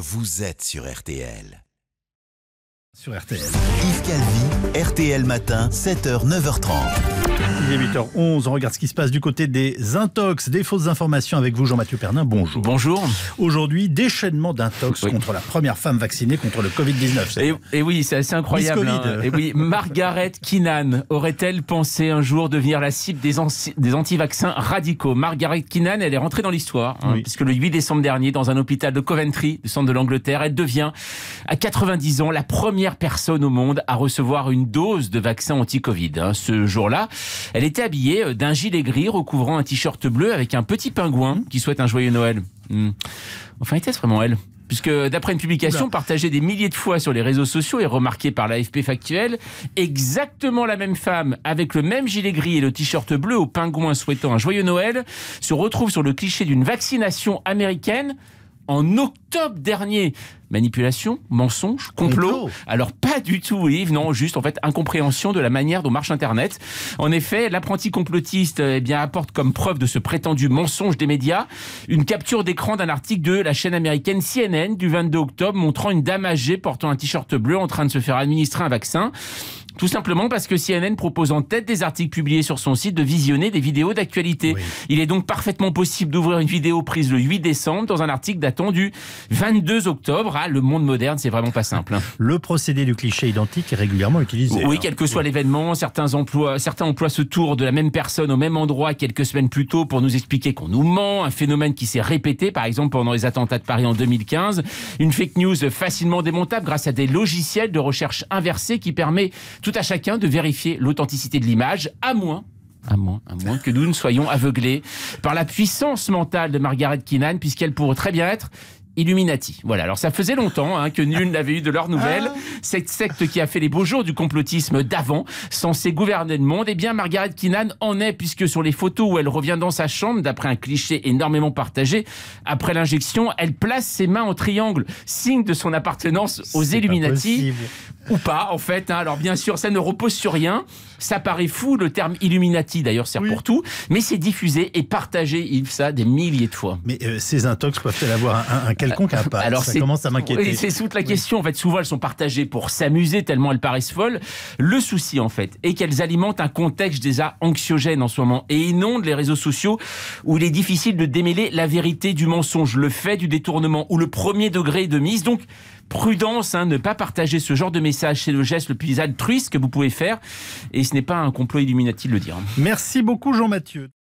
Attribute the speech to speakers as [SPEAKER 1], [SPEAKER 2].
[SPEAKER 1] vous êtes sur RTL.
[SPEAKER 2] Sur RTL.
[SPEAKER 1] Yves Calvi, RTL Matin, 7h, 9h30.
[SPEAKER 2] Il est 8h11, on regarde ce qui se passe du côté des intox, des fausses informations avec vous Jean-Mathieu Pernin, bonjour.
[SPEAKER 3] Bonjour.
[SPEAKER 2] Aujourd'hui, déchaînement d'intox contre la première femme vaccinée contre le Covid-19.
[SPEAKER 3] Et oui, c'est assez incroyable. Et oui, Margaret Keenan aurait-elle pensé un jour devenir la cible des anti-vaccins radicaux? Margaret Keenan, elle est rentrée dans l'histoire, puisque le 8 décembre dernier, dans un hôpital de Coventry, du centre de l'Angleterre, elle devient, à 90 ans, la première personne au monde à recevoir une dose de vaccin anti-Covid. Ce jour-là, elle était habillée d'un gilet gris recouvrant un t-shirt bleu avec un petit pingouin qui souhaite un joyeux Noël. Enfin, était-ce vraiment elle ? Puisque d'après une publication partagée des milliers de fois sur les réseaux sociaux et remarquée par l'AFP Factuel, exactement la même femme avec le même gilet gris et le t-shirt bleu au pingouin souhaitant un joyeux Noël se retrouve sur le cliché d'une vaccination américaine en octobre dernier. Manipulation, mensonge, complot. Alors pas du tout Yves, non, juste en fait incompréhension de la manière dont marche Internet. En effet, l'apprenti complotiste apporte comme preuve de ce prétendu mensonge des médias une capture d'écran d'un article de la chaîne américaine CNN du 22 octobre montrant une dame âgée portant un t-shirt bleu en train de se faire administrer un vaccin. Tout simplement parce que CNN propose en tête des articles publiés sur son site de visionner des vidéos d'actualité. Oui. Il est donc parfaitement possible d'ouvrir une vidéo prise le 8 décembre dans un article datant du 22 octobre. Le monde moderne, c'est vraiment pas simple.
[SPEAKER 2] Le procédé du cliché identique est régulièrement utilisé.
[SPEAKER 3] Oui, quel que soit l'événement, certains emploient ce tour de la même personne au même endroit quelques semaines plus tôt pour nous expliquer qu'on nous ment. Un phénomène qui s'est répété, par exemple, pendant les attentats de Paris en 2015. Une fake news facilement démontable grâce à des logiciels de recherche inversés qui permet tout à chacun de vérifier l'authenticité de l'image, à moins que nous ne soyons aveuglés par la puissance mentale de Margaret Keenan, puisqu'elle pourrait très bien être Illuminati. Voilà, alors ça faisait longtemps que nul n'avait eu de leurs nouvelles. Cette secte qui a fait les beaux jours du complotisme d'avant, censée gouverner le monde, eh bien Margaret Keenan en est, puisque sur les photos où elle revient dans sa chambre, d'après un cliché énormément partagé, après l'injection, elle place ses mains en triangle, signe de son appartenance aux Illuminati. Ou pas, en fait. Alors bien sûr, ça ne repose sur rien. Ça paraît fou, le terme Illuminati d'ailleurs sert pour tout, mais c'est diffusé et partagé, Yves, ça, des milliers de fois.
[SPEAKER 2] Mais ces intox peuvent-elles avoir un quelconque impact? Alors ça commence à m'inquiéter.
[SPEAKER 3] Oui, c'est toute la question. En fait, souvent elles sont partagées pour s'amuser tellement elles paraissent folles. Le souci, en fait, est qu'elles alimentent un contexte déjà anxiogène en ce moment et inondent les réseaux sociaux où il est difficile de démêler la vérité du mensonge, le fait du détournement ou le premier degré de mise. Donc, prudence, ne pas partager ce genre de message, c'est le geste le plus altruiste que vous pouvez faire et ce n'est pas un complot Illuminati de le dire.
[SPEAKER 2] Merci beaucoup Jean-Mathieu.